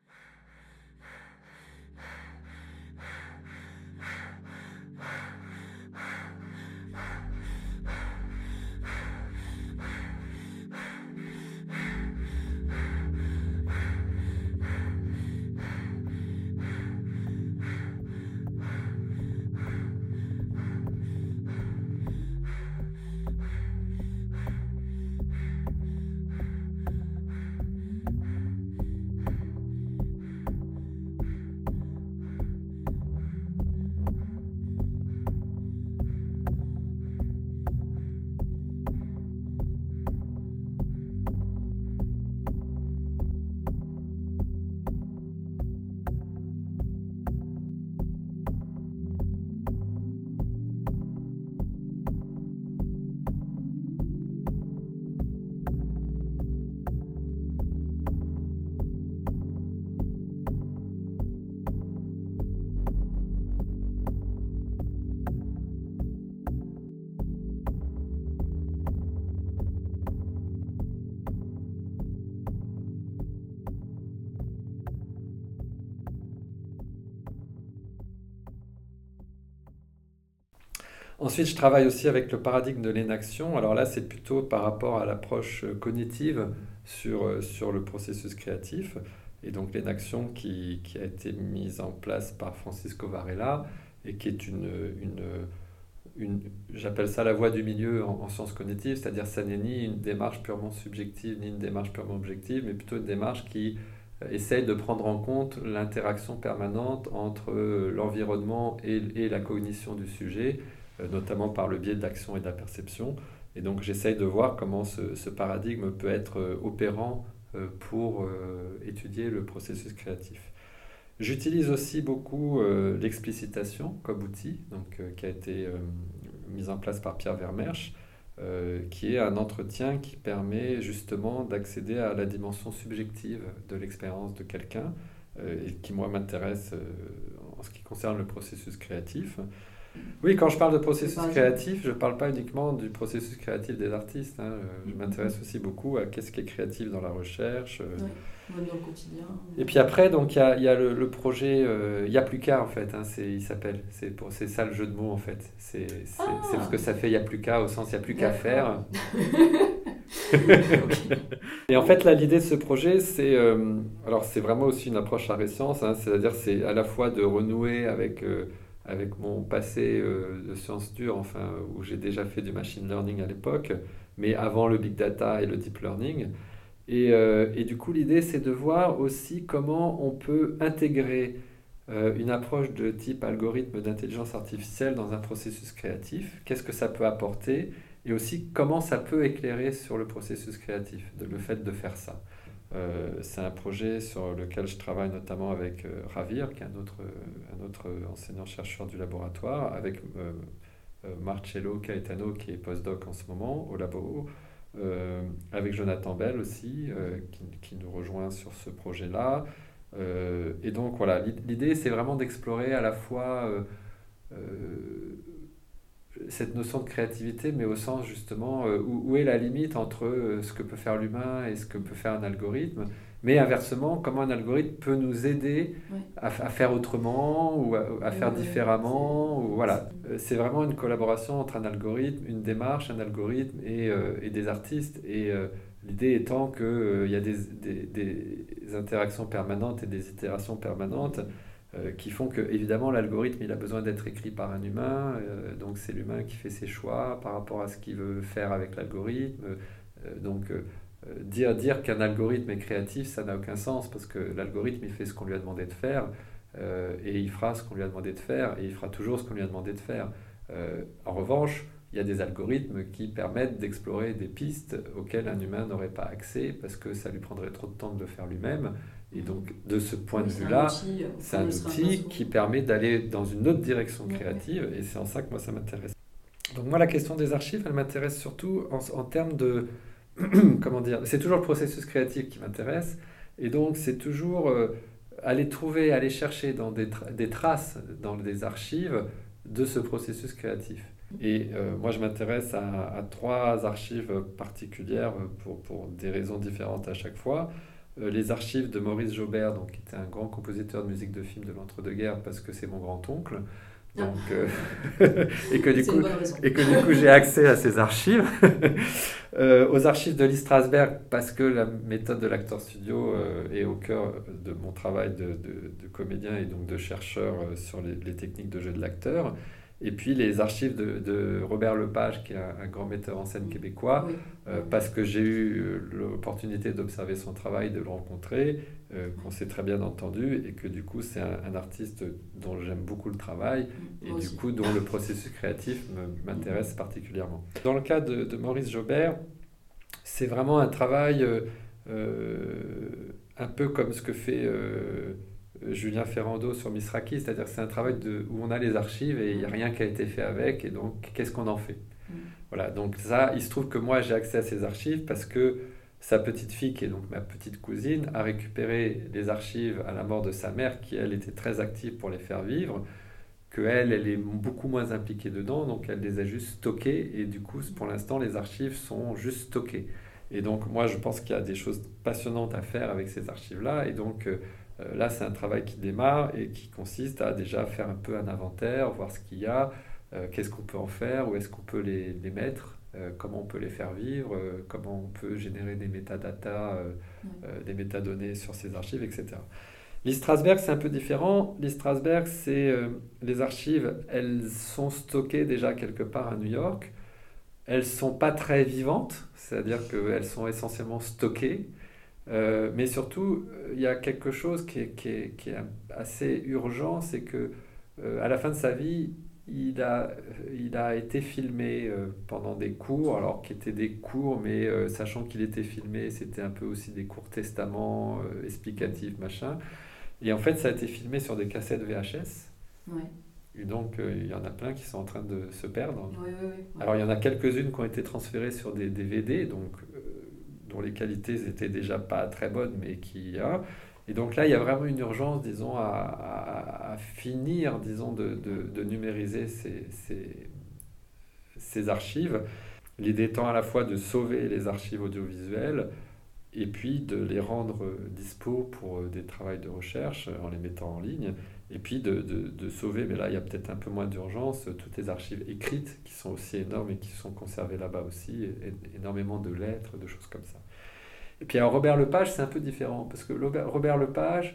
Ensuite, je travaille aussi avec le paradigme de l'inaction. Alors là, c'est plutôt par rapport à l'approche cognitive sur, sur le processus créatif. Et donc l'inaction qui, qui a été mise en place par Francisco Varela et qui est une, une, une j'appelle ça la voie du milieu en, en sciences cognitives, c'est-à-dire ça n'est ni une démarche purement subjective, ni une démarche purement objective, mais plutôt une démarche qui essaye de prendre en compte l'interaction permanente entre l'environnement et, et la cognition du sujet, notamment par le biais de l'action et de la perception. Et donc j'essaye de voir comment ce, ce paradigme peut être opérant pour étudier le processus créatif. J'utilise aussi beaucoup euh, l'explicitation comme outil, donc, euh, qui a été euh, mise en place par Pierre Vermersch, euh, qui est un entretien qui permet justement d'accéder à la dimension subjective de l'expérience de quelqu'un, euh, et qui moi m'intéresse euh, en ce qui concerne le processus créatif. Oui, quand je parle de processus créatif, je ne parle pas uniquement du processus créatif des artistes. Hein. Je m'intéresse aussi beaucoup à qu'est-ce qui est créatif dans la recherche. Oui, même dans le quotidien. Et puis après, donc il y a, y a le, le projet, il euh, n'y a plus qu'à en fait. Hein, c'est, il s'appelle. C'est, pour, c'est ça le jeu de mots en fait. C'est, c'est, ah. c'est parce que ça fait il n'y a plus qu'à au sens il n'y a plus D'accord. qu'à faire. Et en fait, là, l'idée de ce projet, c'est, euh, alors c'est vraiment aussi une approche à science, hein, c'est-à-dire c'est à la fois de renouer avec euh, avec mon passé euh, de sciences dures, enfin, où j'ai déjà fait du machine learning à l'époque, mais avant le big data et le deep learning. Et, euh, et du coup, l'idée, c'est de voir aussi comment on peut intégrer euh, une approche de type algorithme d'intelligence artificielle dans un processus créatif. Qu'est-ce que ça peut apporter? Et aussi, comment ça peut éclairer sur le processus créatif, de, le fait de faire ça. Euh, c'est un projet sur lequel je travaille notamment avec euh, Ravir, qui est un autre, un autre enseignant-chercheur du laboratoire, avec euh, euh, Marcello Caetano, qui est postdoc en ce moment au labo, euh, avec Jonathan Bell aussi, euh, qui, qui nous rejoint sur ce projet-là. Euh, et donc voilà, l'idée c'est vraiment d'explorer à la fois... Euh, euh, cette notion de créativité, mais au sens justement euh, où, où est la limite entre euh, ce que peut faire l'humain et ce que peut faire un algorithme, mais inversement, comment un algorithme peut nous aider Ouais. à, à faire autrement ou à, à faire Ouais, différemment. c'est- Ou, voilà. Euh, C'est vraiment une collaboration entre un algorithme, une démarche, un algorithme et, euh, et des artistes. Et euh, l'idée étant qu'il euh, y a des, des, des interactions permanentes et des itérations permanentes euh, qui font que, évidemment, l'algorithme, il a besoin d'être écrit par un humain. Euh, donc, c'est l'humain qui fait ses choix par rapport à ce qu'il veut faire avec l'algorithme. Euh, donc, euh, euh, dire, dire qu'un algorithme est créatif, ça n'a aucun sens parce que l'algorithme, il fait ce qu'on lui a demandé de faire euh, et il fera ce qu'on lui a demandé de faire et il fera toujours ce qu'on lui a demandé de faire. Euh, en revanche, il y a des algorithmes qui permettent d'explorer des pistes auxquelles un humain n'aurait pas accès parce que ça lui prendrait trop de temps de le faire lui-même. Et donc, de ce point Oui, de c'est un vue-là, outil, euh, c'est comme un le sera un outil oiseau. qui permet d'aller dans une autre direction Ouais, créative et c'est en ça que moi, ça m'intéresse. Donc moi, la question des archives, elle m'intéresse surtout en, en termes de... comment dire? C'est toujours le processus créatif qui m'intéresse. Et donc, c'est toujours euh, aller trouver, aller chercher dans des, tra- des traces, dans des archives de ce processus créatif. Et euh, moi, je m'intéresse à, à trois archives particulières pour, pour des raisons différentes à chaque fois. Euh, les archives de Maurice Jaubert, donc, qui était un grand compositeur de musique de film de l'entre-deux-guerres, parce que c'est mon grand-oncle. Donc, euh, et que du C'est coup, une bonne raison. et que du coup j'ai accès à ces archives, euh, aux archives de Lee Strasberg parce que la méthode de l'acteur studio euh, est au cœur de mon travail de, de, de comédien et donc de chercheur euh, sur les, les techniques de jeu de l'acteur. Et puis les archives de, de Robert Lepage, qui est un, un grand metteur en scène québécois, Oui. euh, parce que j'ai eu euh, l'opportunité d'observer son travail, de le rencontrer, euh, qu'on s'est très bien entendu, et que du coup c'est un, un artiste dont j'aime beaucoup le travail, et Moi du aussi. coup dont le processus créatif me- m'intéresse particulièrement. Dans le cas de, de Maurice Jaubert, c'est vraiment un travail euh, euh, un peu comme ce que fait euh, Julien Ferrando sur Misraki, c'est-à-dire que c'est un travail de, où on a les archives et il n'y a rien qui a été fait avec, et donc qu'est-ce qu'on en fait? Mm. Voilà, donc ça, il se trouve que moi j'ai accès à ces archives parce que sa petite fille, qui est donc ma petite cousine, a récupéré les archives à la mort de sa mère, qui elle était très active pour les faire vivre, que elle, elle est beaucoup moins impliquée dedans, donc elle les a juste stockées, et du coup, pour l'instant, les archives sont juste stockées. Et donc, moi, je pense qu'il y a des choses passionnantes à faire avec ces archives-là, et donc euh, là, c'est un travail qui démarre et qui consiste à déjà faire un peu un inventaire, voir ce qu'il y a, euh, qu'est-ce qu'on peut en faire, où est-ce qu'on peut les, les mettre, euh, comment on peut les faire vivre, euh, comment on peut générer des métadatas, euh, euh, des métadonnées sur ces archives, et cetera. Lee Strasberg, c'est un peu différent. Lee Strasberg, c'est euh, les archives, elles sont stockées déjà quelque part à New York. Elles ne sont pas très vivantes, c'est-à-dire qu'elles sont essentiellement stockées. Euh, mais surtout, il y a quelque chose qui est, qui est, qui est assez urgent, c'est que euh, à la fin de sa vie, il a, il a été filmé euh, pendant des cours, alors qui étaient des cours, mais euh, sachant qu'il était filmé, c'était un peu aussi des cours testaments, euh, explicatifs, machin. Et en fait, ça a été filmé sur des cassettes V H S. Ouais. Et donc, euh, il y en a plein qui sont en train de se perdre. Ouais, ouais, ouais. Alors, il y en a quelques-unes qui ont été transférées sur des D V D, donc, euh, dont les qualités étaient déjà pas très bonnes, mais qui... Hein. Et donc là, il y a vraiment une urgence, disons, à, à, à finir, disons, de, de, de numériser ces, ces, ces archives. L'idée étant à la fois de sauver les archives audiovisuelles et puis de les rendre dispo pour des travaux de recherche en les mettant en ligne, et puis de, de, de sauver, mais là il y a peut-être un peu moins d'urgence, toutes les archives écrites qui sont aussi énormes et qui sont conservées là-bas aussi, et, et énormément de lettres, de choses comme ça. Et puis alors Robert Lepage, c'est un peu différent, parce que Robert Lepage,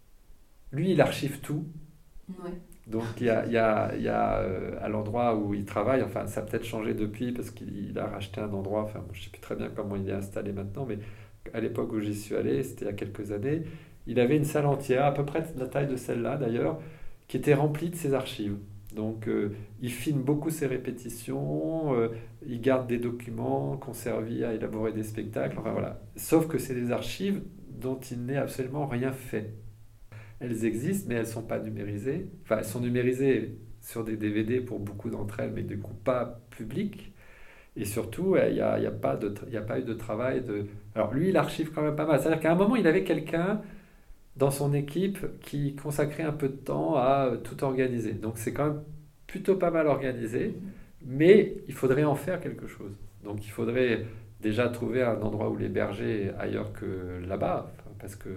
lui, il archive tout. Ouais. Donc il y a, il y a, il y a euh, à l'endroit où il travaille, enfin ça a peut-être changé depuis, parce qu'il a racheté un endroit, enfin je ne sais plus très bien comment il est installé maintenant, mais à l'époque où j'y suis allé, c'était il y a quelques années, il avait une salle entière, à peu près de la taille de celle-là d'ailleurs, qui était remplie de ses archives. Donc euh, il filme beaucoup ses répétitions, euh, il garde des documents qui ont servi à élaborer des spectacles, enfin voilà. Sauf que c'est des archives dont il n'est absolument rien fait. Elles existent, mais elles ne sont pas numérisées. Enfin, elles sont numérisées sur des D V D pour beaucoup d'entre elles, mais du coup pas publiques. Et surtout, il n'y a, il y a, pas de, il y a pas eu de travail de... Alors lui, il archive quand même pas mal. C'est-à-dire qu'à un moment, il avait quelqu'un dans son équipe qui consacrait un peu de temps à tout organiser. Donc c'est quand même plutôt pas mal organisé. mais il faudrait en faire quelque chose. Donc il faudrait déjà trouver un endroit où l'héberger ailleurs que là-bas, parce que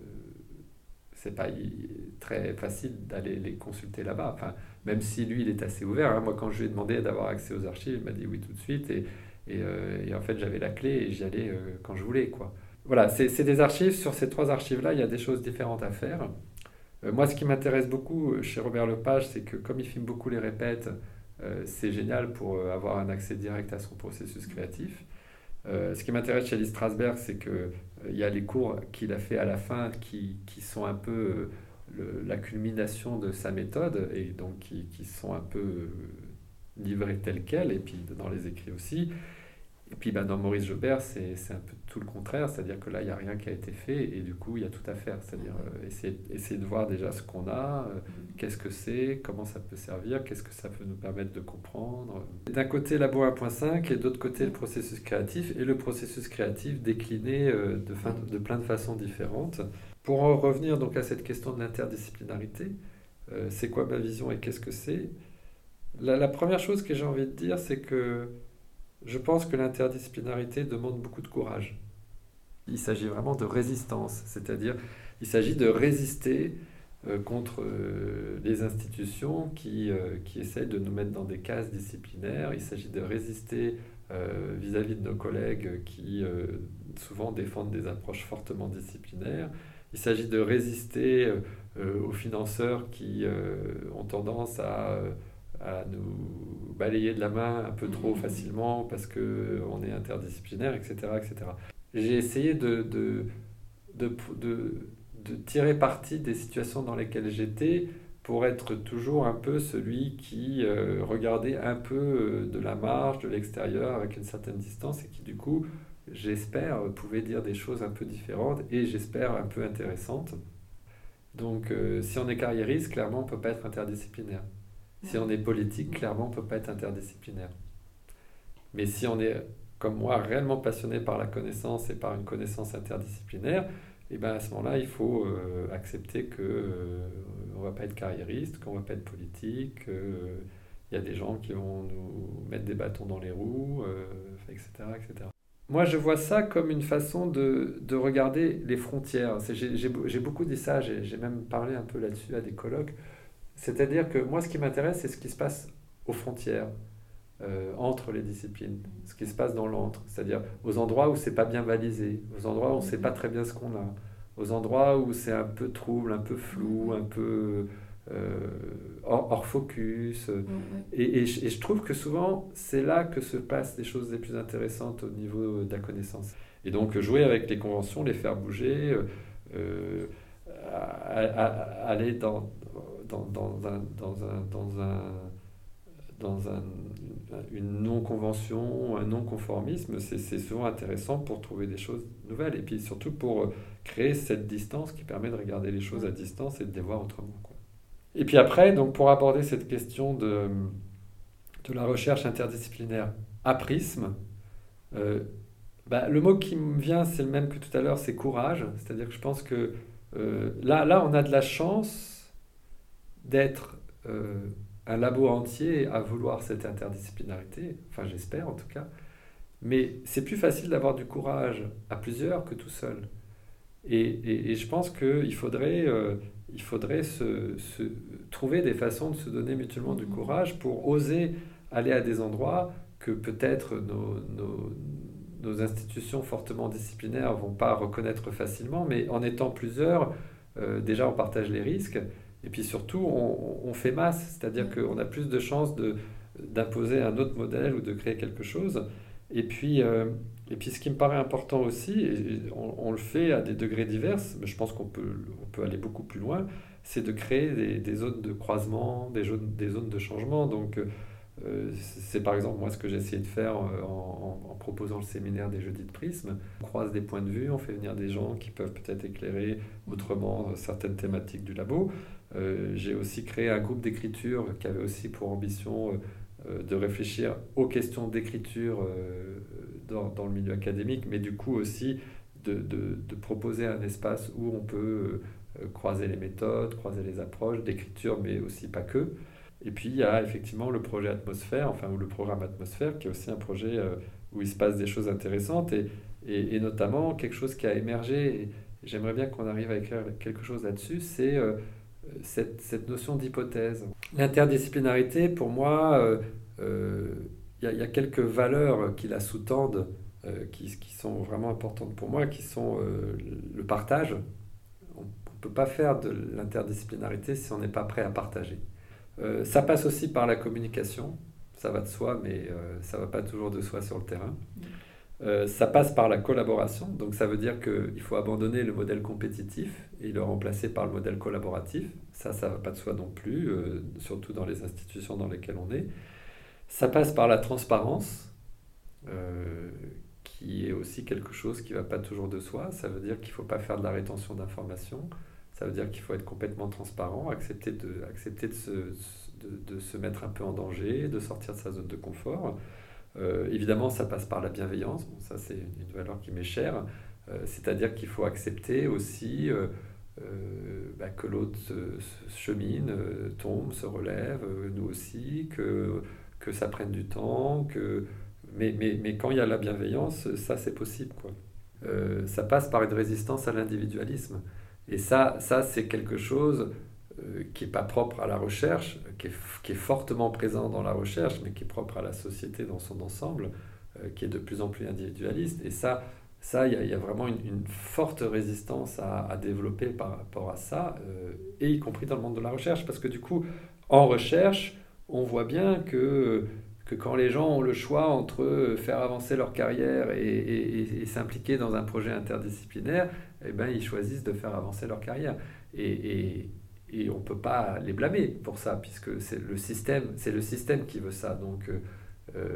c'est pas très facile d'aller les consulter là-bas. Enfin, même si lui, il est assez ouvert. Hein. Moi, quand je lui ai demandé d'avoir accès aux archives, il m'a dit oui tout de suite. Et, et, euh, et en fait, j'avais la clé et j'y allais euh, quand je voulais, quoi. Voilà, c'est, c'est des archives. Sur ces trois archives-là, il y a des choses différentes à faire. Euh, moi, ce qui m'intéresse beaucoup chez Robert Lepage, c'est que comme il filme beaucoup les répètes, euh, c'est génial pour euh, avoir un accès direct à son processus créatif. Euh, ce qui m'intéresse chez Lee Strasberg, c'est qu'il euh, y a les cours qu'il a fait à la fin qui, qui sont un peu euh, le, la culmination de sa méthode et donc qui, qui sont un peu euh, livrés tels quels, et puis dans les écrits aussi. Et puis ben, dans Maurice Jaubert, c'est, c'est un peu tout le contraire, c'est-à-dire que là, il n'y a rien qui a été fait et du coup, il y a tout à faire. C'est-à-dire euh, essayer, essayer de voir déjà ce qu'on a, euh, qu'est-ce que c'est, comment ça peut servir, qu'est-ce que ça peut nous permettre de comprendre. D'un côté, Labo un point cinq et de l'autre côté, le processus créatif, et le processus créatif décliné euh, de, fin, de plein de façons différentes. Pour en revenir donc à cette question de l'interdisciplinarité, euh, c'est quoi ma vision et qu'est-ce que c'est ? la, la première chose que j'ai envie de dire, c'est que je pense que l'interdisciplinarité demande beaucoup de courage. Il s'agit vraiment de résistance, c'est-à-dire il s'agit de résister euh, contre euh, les institutions qui, euh, qui essayent de nous mettre dans des cases disciplinaires. Il s'agit de résister euh, vis-à-vis de nos collègues qui euh, souvent défendent des approches fortement disciplinaires. Il s'agit de résister euh, aux financeurs qui euh, ont tendance à... Euh, à nous balayer de la main un peu trop facilement parce qu'on est interdisciplinaire, et cetera, et cetera. J'ai essayé de, de, de, de, de tirer parti des situations dans lesquelles j'étais pour être toujours un peu celui qui euh, regardait un peu de la marge, de l'extérieur, avec une certaine distance et qui du coup, j'espère, pouvait dire des choses un peu différentes et j'espère un peu intéressantes. Donc euh, si on est carriériste, clairement, on ne peut pas être interdisciplinaire. Si on est politique, clairement, on ne peut pas être interdisciplinaire. Mais si on est, comme moi, réellement passionné par la connaissance et par une connaissance interdisciplinaire, et ben à ce moment-là, il faut euh, accepter qu'on euh, ne va pas être carriériste, qu'on ne va pas être politique, qu'il euh, y a des gens qui vont nous mettre des bâtons dans les roues, euh, et cetera, et cetera. Moi, je vois ça comme une façon de, de regarder les frontières. C'est, j'ai, j'ai, j'ai beaucoup dit ça, j'ai, j'ai même parlé un peu là-dessus à des colloques. C'est-à-dire que moi, ce qui m'intéresse, c'est ce qui se passe aux frontières, euh, entre les disciplines, ce qui se passe dans l'antre, c'est-à-dire aux endroits où c'est pas bien balisé, aux endroits où on ne sait pas très bien ce qu'on a, aux endroits où c'est un peu trouble, un peu flou, un peu euh, hors, hors focus. Et, et, et je trouve que souvent, c'est là que se passent les choses les plus intéressantes au niveau de la connaissance. Et donc, jouer avec les conventions, les faire bouger, euh, à, à, à aller dans... Dans, dans, un, dans, un, dans, un, dans un, une non-convention, un non-conformisme, c'est, c'est souvent intéressant pour trouver des choses nouvelles et puis surtout pour créer cette distance qui permet de regarder les choses à distance et de les voir autrement, quoi. Et puis après, donc pour aborder cette question de, de la recherche interdisciplinaire à prisme, euh, bah, le mot qui me vient, c'est le même que tout à l'heure, c'est courage. C'est-à-dire que je pense que euh, là, là, on a de la chance d'être euh, un labo entier à vouloir cette interdisciplinarité, enfin j'espère en tout cas, mais c'est plus facile d'avoir du courage à plusieurs que tout seul. Et, et, et je pense qu'il faudrait, euh, il faudrait se, se, trouver des façons de se donner mutuellement du courage pour oser aller à des endroits que peut-être nos, nos, nos institutions fortement disciplinaires ne vont pas reconnaître facilement, mais en étant plusieurs, euh, déjà on partage les risques. Et puis surtout, on, on fait masse, c'est-à-dire qu'on a plus de chances de, d'imposer un autre modèle ou de créer quelque chose. Et puis, euh, et puis ce qui me paraît important aussi, et on, on le fait à des degrés divers, mais je pense qu'on peut, on peut aller beaucoup plus loin, c'est de créer des, des zones de croisement, des zones, des zones de changement. Donc, euh, c'est par exemple moi ce que j'ai essayé de faire en, en, en proposant le séminaire des jeudis de prisme. On croise des points de vue, on fait venir des gens qui peuvent peut-être éclairer autrement certaines thématiques du labo. Euh, j'ai aussi créé un groupe d'écriture qui avait aussi pour ambition euh, de réfléchir aux questions d'écriture euh, dans, dans le milieu académique, mais du coup aussi de, de, de proposer un espace où on peut euh, croiser les méthodes, croiser les approches d'écriture, mais aussi pas que. Et puis il y a effectivement le projet Atmosphère, enfin ou le programme Atmosphère, qui est aussi un projet euh, où il se passe des choses intéressantes et, et, et notamment quelque chose qui a émergé, et j'aimerais bien qu'on arrive à écrire quelque chose là-dessus, c'est euh, cette, cette notion d'hypothèse. L'interdisciplinarité, pour moi, il euh, euh, y, y a quelques valeurs qui la sous-tendent, euh, qui, qui sont vraiment importantes pour moi, qui sont euh, le partage. On ne peut pas faire de l'interdisciplinarité si on n'est pas prêt à partager. Euh, ça passe aussi par la communication, ça va de soi, mais euh, ça ne va pas toujours de soi sur le terrain. Euh, ça passe par la collaboration, donc ça veut dire qu'il faut abandonner le modèle compétitif et le remplacer par le modèle collaboratif. Ça, ça ne va pas de soi non plus, euh, surtout dans les institutions dans lesquelles on est. Ça passe par la transparence, euh, qui est aussi quelque chose qui ne va pas toujours de soi. Ça veut dire qu'il ne faut pas faire de la rétention d'informations. Ça veut dire qu'il faut être complètement transparent, accepter de, accepter de, se, de, de se mettre un peu en danger, de sortir de sa zone de confort. Euh, évidemment, ça passe par la bienveillance. Bon, ça, c'est une valeur qui m'est chère. Euh, c'est-à-dire qu'il faut accepter aussi euh, euh, bah, que l'autre se, se chemine, euh, tombe, se relève, euh, nous aussi, que, que ça prenne du temps. Que... Mais, mais, mais quand il y a la bienveillance, ça, c'est possible, quoi. Euh, ça passe par une résistance à l'individualisme. Et ça, ça c'est quelque chose euh, qui n'est pas propre à la recherche, qui est, qui est fortement présent dans la recherche, mais qui est propre à la société dans son ensemble, euh, qui est de plus en plus individualiste. Et ça, ça, il y, y a vraiment une, une forte résistance à, à développer par rapport à ça, euh, et y compris dans le monde de la recherche, parce que du coup, en recherche, on voit bien que, que quand les gens ont le choix entre faire avancer leur carrière et, et, et, et s'impliquer dans un projet interdisciplinaire, eh ben, ils choisissent de faire avancer leur carrière. Et, et, et on ne peut pas les blâmer pour ça, puisque c'est le système, c'est le système qui veut ça. Donc, euh,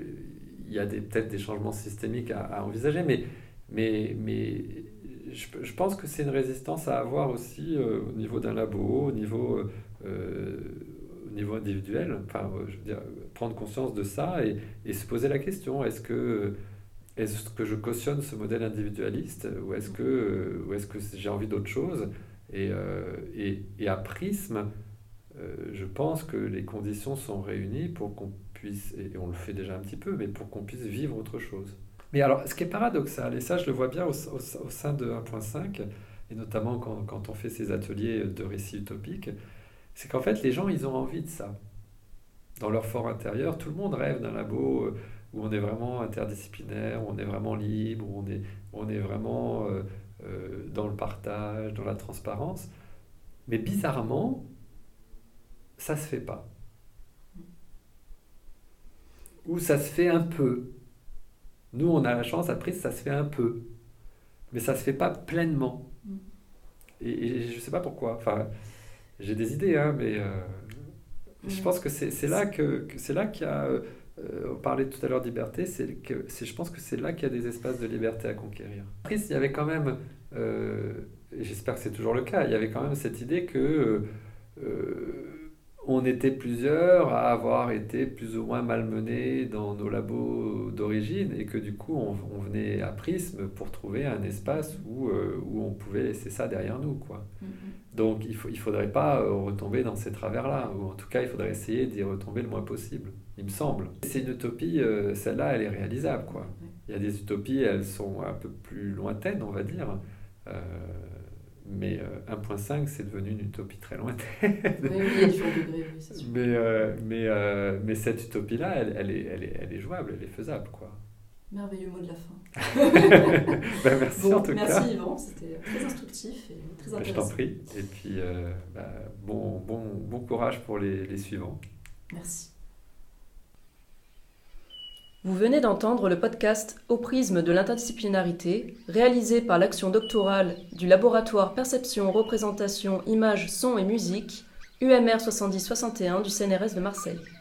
il y a des, peut-être des changements systémiques à, à envisager, mais, mais, mais je, je pense que c'est une résistance à avoir aussi euh, au niveau d'un labo, au niveau, euh, au niveau individuel. Enfin, je veux dire, prendre conscience de ça et, et se poser la question, est-ce que... Est-ce que je cautionne ce modèle individualiste ou est-ce que, ou est-ce que j'ai envie d'autre chose et, euh, et, et à Prisme, euh, je pense que les conditions sont réunies pour qu'on puisse, et on le fait déjà un petit peu, mais pour qu'on puisse vivre autre chose. Mais alors, ce qui est paradoxal, et ça je le vois bien au, au, au sein de un point cinq, et notamment quand, quand on fait ces ateliers de récits utopiques, c'est qu'en fait les gens, ils ont envie de ça. Dans leur fort intérieur, tout le monde rêve d'un labo où on est vraiment interdisciplinaire, où on est vraiment libre, où on est, où on est vraiment euh, euh, dans le partage, dans la transparence. Mais bizarrement, ça ne se fait pas. Ou ça se fait un peu. Nous, on a la chance, après, ça se fait un peu. Mais ça ne se fait pas pleinement. Et, et je ne sais pas pourquoi. Enfin, j'ai des idées, hein, mais euh, je pense que c'est, c'est là que, que c'est là qu'il y a... Euh, Euh, on parlait tout à l'heure de liberté, c'est que, c'est, je pense que c'est là qu'il y a des espaces de liberté à conquérir. Après, il y avait quand même, euh, et j'espère que c'est toujours le cas, il y avait quand même cette idée que euh, on était plusieurs à avoir été plus ou moins malmenés dans nos labos d'origine et que du coup on, on venait à Prisme pour trouver un espace où, euh, où on pouvait laisser ça derrière nous, quoi. Mm-hmm. Donc il ne il faudrait pas retomber dans ces travers-là, ou en tout cas il faudrait essayer d'y retomber le moins possible, il me semble. C'est une utopie, euh, celle-là elle est réalisable, quoi. Il y a des utopies, elles sont un peu plus lointaines, on va dire. Euh, Mais euh, un point cinq, c'est devenu une utopie très lointaine. Oui, oui, il y a différents degrés, oui, c'est sûr. Mais, euh, mais, euh, mais cette utopie-là, elle, elle, est, elle, est, elle est jouable, elle est faisable, quoi. Merveilleux mot de la fin. ben, merci bon, en tout merci cas. Merci Yvan, c'était très instructif et très intéressant. Je t'en prie. Et puis, euh, bah, bon, bon, bon courage pour les, les suivants. Merci. Vous venez d'entendre le podcast Au prisme de l'interdisciplinarité, réalisé par l'action doctorale du laboratoire Perception, Représentation, Images, Son et Musique, U M R soixante-dix soixante et un du C N R S de Marseille.